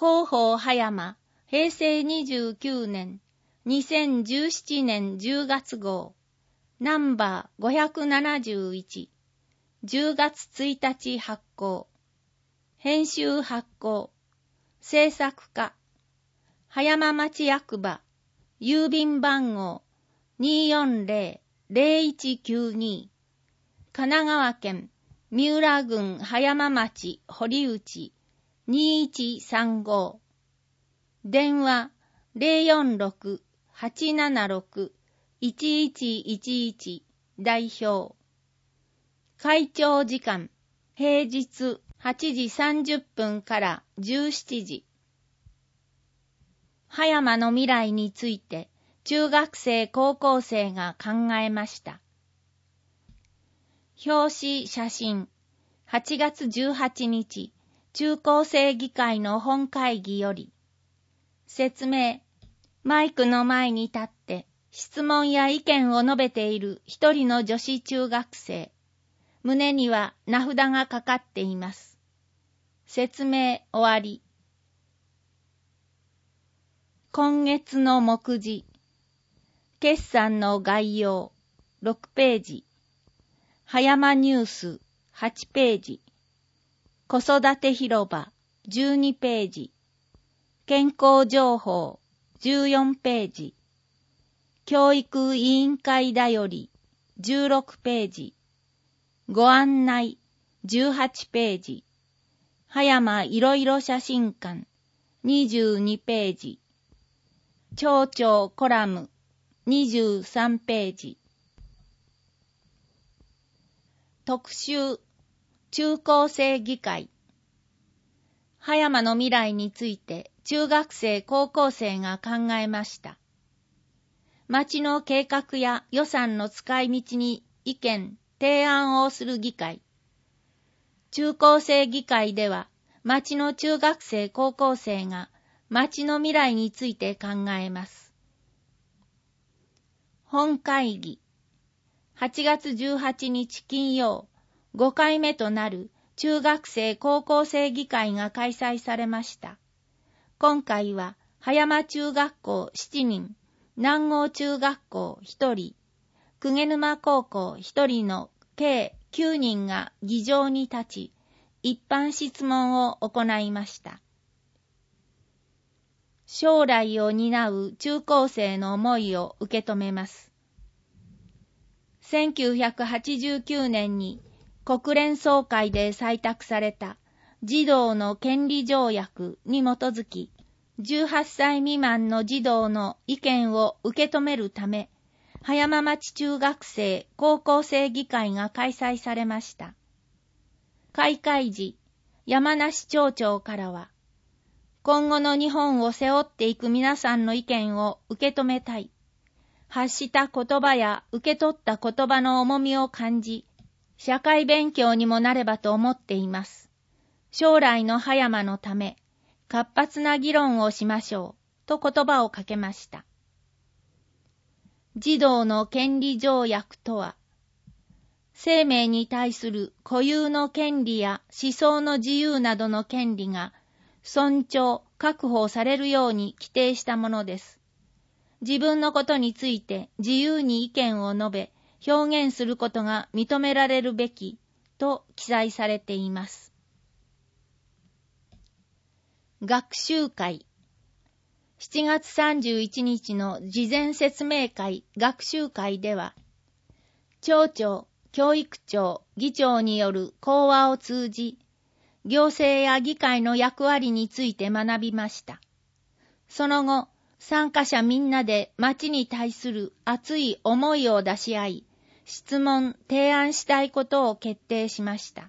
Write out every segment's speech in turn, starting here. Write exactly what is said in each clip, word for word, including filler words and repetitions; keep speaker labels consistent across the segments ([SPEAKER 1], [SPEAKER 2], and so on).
[SPEAKER 1] 広報葉山、へいせいにじゅうきゅうねん、にせんじゅうななねんじゅうがつ号、ナンバーごひゃくななじゅういち、じゅうがつついたち発行、編集発行、制作課、葉山町役場、郵便番号 にーよんぜろぜろいちきゅうに、神奈川県三浦郡葉山町堀内にいちさんご、電話 ゼロよんろく はちななろく いちいちいちいち 代表。開庁時間平日はちじさんじゅっぷんからじゅうしちじ。葉山の未来について中学生高校生が考えました。表紙写真はちがつじゅうはちにち中高生議会の本会議より。説明。マイクの前に立って質問や意見を述べている一人の女子中学生。胸には名札がかかっています。説明終わり。今月の目次。決算の概要ろくページ。葉山ニュースはちページ。子育て広場じゅうにページ。健康情報じゅうよんページ。教育委員会だよりじゅうろくページ。ご案内じゅうはちページ。葉山いろいろ写真館にじゅうにページ。町長コラムにじゅうさんページ。特集中高生議会。葉山の未来について中学生高校生が考えました。町の計画や予算の使い道に意見、提案をする議会。中高生議会では町の中学生高校生が町の未来について考えます。本会議。はちがつじゅうはちにち金曜、ごかいめとなる中学生高校生議会が開催されました。今回は葉山中学校しちにん、南郷中学校ひとり、鵠沼高校ひとりの計きゅうにんが議場に立ち、一般質問を行いました。将来を担う中高生の思いを受け止めます。せんきゅうひゃくはちじゅうきゅうねんに国連総会で採択された児童の権利条約に基づき、じゅうはっさい未満の児童の意見を受け止めるため、葉山町中学生高校生議会が開催されました。開会時、山梨町長からは、今後の日本を背負っていく皆さんの意見を受け止めたい。発した言葉や受け取った言葉の重みを感じ、社会勉強にもなればと思っています。将来の葉山のため、活発な議論をしましょう、と言葉をかけました。児童の権利条約とは、生命に対する固有の権利や思想の自由などの権利が尊重・確保されるように規定したものです。自分のことについて自由に意見を述べ、表現することが認められるべきと記載されています。学習会。しちがつさんじゅういちにちの事前説明会学習会では、町長、教育長、議長による講話を通じ、行政や議会の役割について学びました。その後、参加者みんなで町に対する熱い思いを出し合い、質問・提案したいことを決定しました。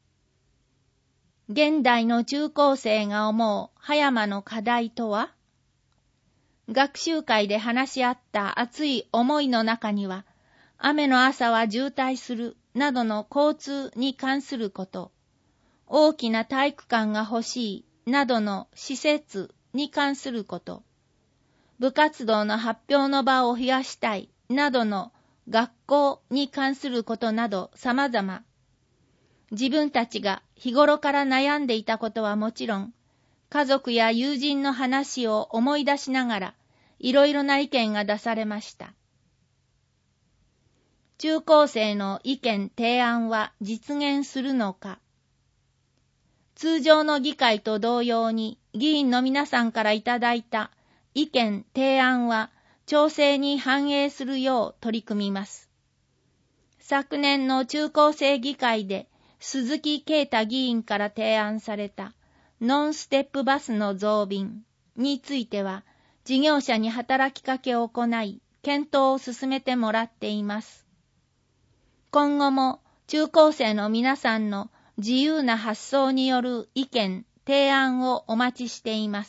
[SPEAKER 1] 現代の中高生が思う葉山の課題とは？学習会で話し合った熱い思いの中には、雨の朝は渋滞するなどの交通に関すること、大きな体育館が欲しいなどの施設に関すること、部活動の発表の場を増やしたいなどの学校に関することなど様々。自分たちが日頃から悩んでいたことはもちろん、 家族や友人の話を思い出しながら、いろいろな意見が出されました。中高生の意見提案は実現するのか。通常の議会と同様に議員の皆さんからいただいた意見提案は調整に反映するよう取り組みます。昨年の中高生議会で鈴木啓太議員から提案されたノンステップバスの増便については事業者に働きかけを行い検討を進めてもらっています。今後も中高生の皆さんの自由な発想による意見、提案をお待ちしています。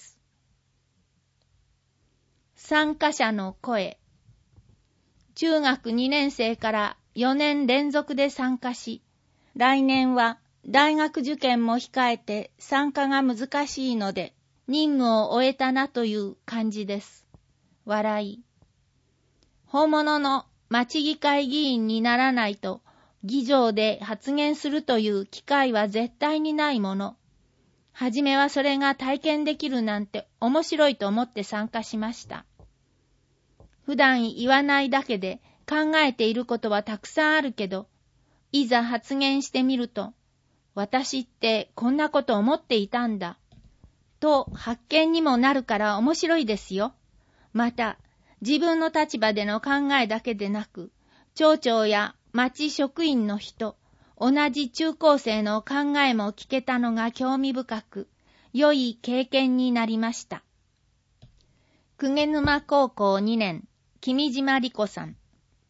[SPEAKER 1] 参加者の声。中学にねん生からよねん連続で参加し、来年は大学受験も控えて参加が難しいので、任務を終えたなという感じです。笑い。本物の町議会議員にならないと、議場で発言するという機会は絶対にないもの。はじめはそれが体験できるなんて面白いと思って参加しました。普段言わないだけで考えていることはたくさんあるけど、いざ発言してみると、私ってこんなこと思っていたんだ。と発見にもなるから面白いですよ。また、自分の立場での考えだけでなく、町長や町職員の人、同じ中高生の考えも聞けたのが興味深く、良い経験になりました。鵠沼高校にねん、君島理子さん。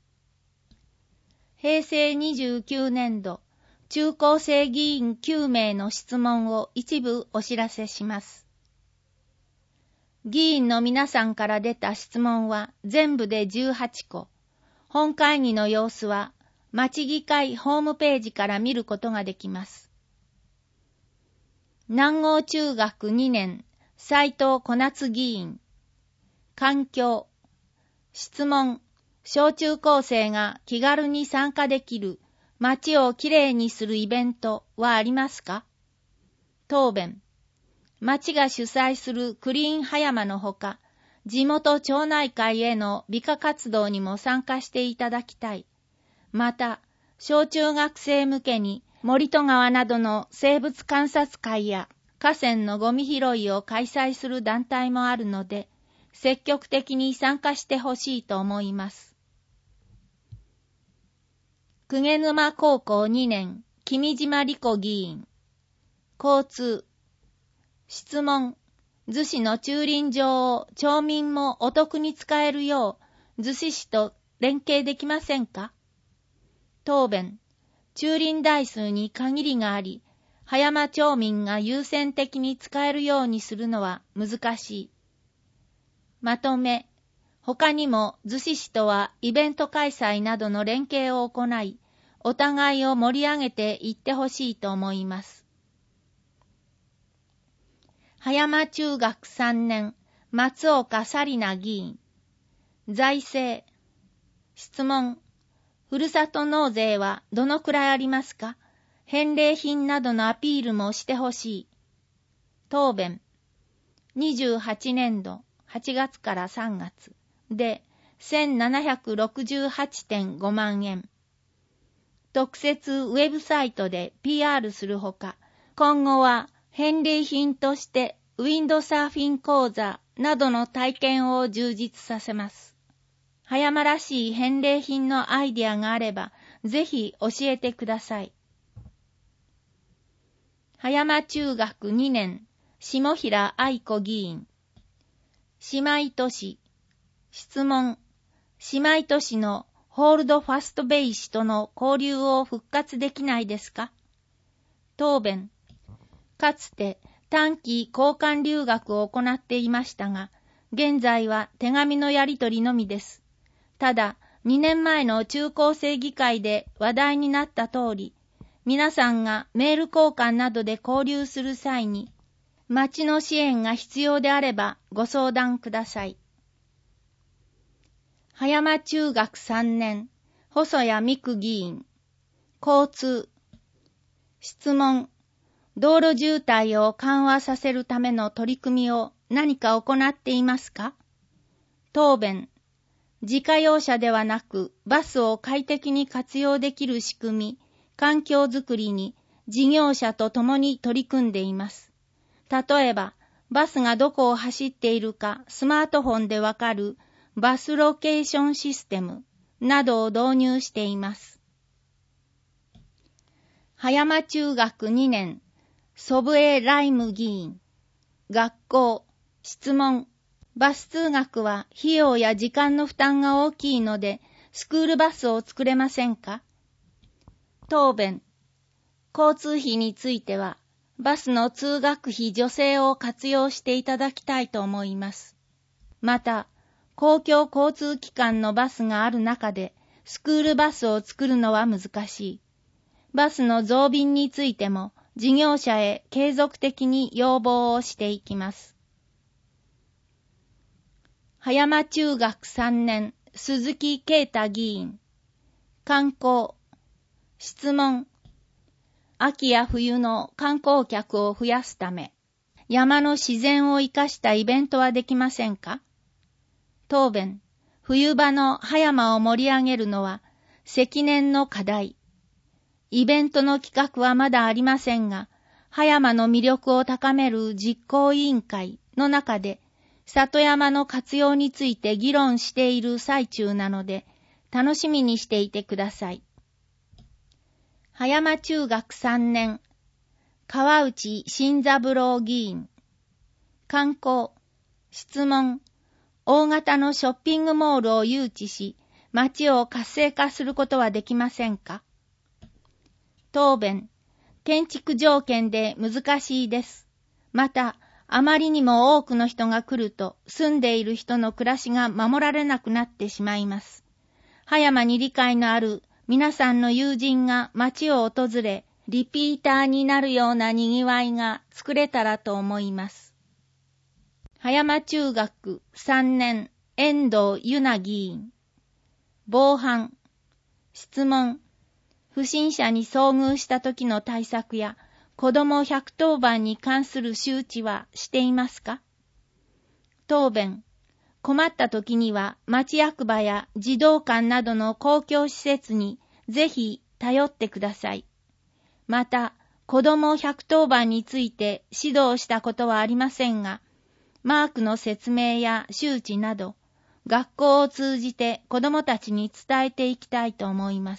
[SPEAKER 1] へいせいにじゅうきゅうねんど、中高生議員きゅうめいの質問を一部お知らせします。議員の皆さんから出た質問は全部でじゅうはちこ。本会議の様子は町議会ホームページから見ることができます。南郷中学にねん、斉藤小夏議員。環境。質問。小中高生が気軽に参加できる町をきれいにするイベントはありますか？答弁。町が主催するクリーン葉山のほか、地元町内会への美化活動にも参加していただきたい。また、小中学生向けに森戸川などの生物観察会や河川のゴミ拾いを開催する団体もあるので、積極的に参加してほしいと思います。鵠沼高校にねん、君島理子議員。交通。質問。逗子の駐輪場を町民もお得に使えるよう、逗子市と連携できませんか？答弁。駐輪台数に限りがあり、葉山町民が優先的に使えるようにするのは難しい。まとめ。他にも逗子市とはイベント開催などの連携を行い、お互いを盛り上げていってほしいと思います。葉山中学さんねん、松岡紗理奈議員。財政。質問。ふるさと納税はどのくらいありますか？返礼品などのアピールもしてほしい。答弁。にじゅうはちねんどはちがつからさんがつで せんななひゃくろくじゅうはちてんごまんえん。特設ウェブサイトで ピーアール するほか、今後は返礼品としてウィンドサーフィン講座などの体験を充実させます。葉山らしい返礼品のアイデアがあれば、ぜひ教えてください。葉山中学にねん、下平愛子議員。姉妹都市。質問。姉妹都市のホールドファストベイ市との交流を復活できないですか？答弁。かつて短期交換留学を行っていましたが、現在は手紙のやり取りのみです。ただ、にねんまえの中高生議会で話題になった通り、皆さんがメール交換などで交流する際に、町の支援が必要であればご相談ください。葉山中学さんねん、細谷美久議員。交通。質問。 道路渋滞を緩和させるための取り組みを何か行っていますか？答弁。自家用車ではなくバスを快適に活用できる仕組み、環境づくりに事業者と共に取り組んでいます。例えば、バスがどこを走っているかスマートフォンでわかるバスロケーションシステムなどを導入しています。葉山中学にねん、祖父江ライム議員。学校、質問。バス通学は費用や時間の負担が大きいので、スクールバスを作れませんか？答弁。交通費については、バスの通学費助成を活用していただきたいと思います。また、公共交通機関のバスがある中で、スクールバスを作るのは難しい。バスの増便についても、事業者へ継続的に要望をしていきます。葉山中学さんねん、鈴木啓太議員。観光。質問。秋や冬の観光客を増やすため、山の自然を生かしたイベントはできませんか？答弁。冬場の葉山を盛り上げるのは積年の課題。イベントの企画はまだありませんが、葉山の魅力を高める実行委員会の中で、里山の活用について議論している最中なので、楽しみにしていてください。葉山中学さんねん、川内新三郎議員。観光。質問。大型のショッピングモールを誘致し、街を活性化することはできませんか？答弁。建築条件で難しいです。また、あまりにも多くの人が来ると、住んでいる人の暮らしが守られなくなってしまいます。葉山に理解のある皆さんの友人が街を訪れ、リピーターになるような賑わいが作れたらと思います。葉山中学さんねん、遠藤由奈議員。防犯。質問。不審者に遭遇した時の対策や子どもひゃくとおばんに関する周知はしていますか？答弁。困った時には町役場や児童館などの公共施設にぜひ頼ってください。また、子どもひゃくとおばんについて指導したことはありませんが、マークの説明や周知など、学校を通じて子どもたちに伝えていきたいと思います。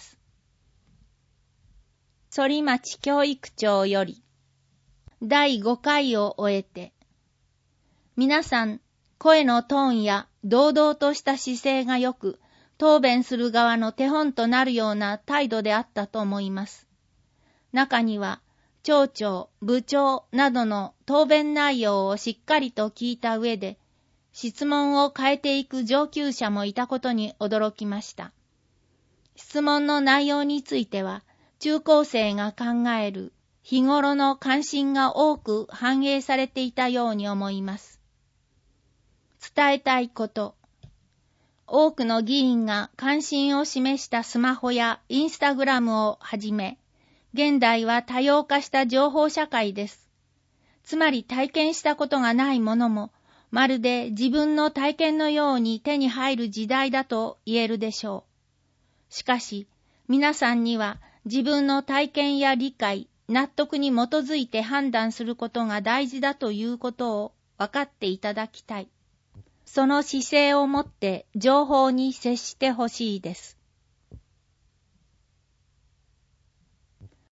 [SPEAKER 1] 反町教育長よりだいごかいを終えて、皆さん、声のトーンや堂々とした姿勢がよく、答弁する側の手本となるような態度であったと思います。中には、町長、部長などの答弁内容をしっかりと聞いた上で、質問を変えていく上級者もいたことに驚きました。質問の内容については、中高生が考える日頃の関心が多く反映されていたように思います。伝えたいこと。多くの議員が関心を示したスマホやインスタグラムをはじめ、現代は多様化した情報社会です。つまり体験したことがないものも、まるで自分の体験のように手に入る時代だと言えるでしょう。しかし、皆さんには自分の体験や理解、納得に基づいて判断することが大事だということを分かっていただきたい。その姿勢をもって情報に接してほしいです。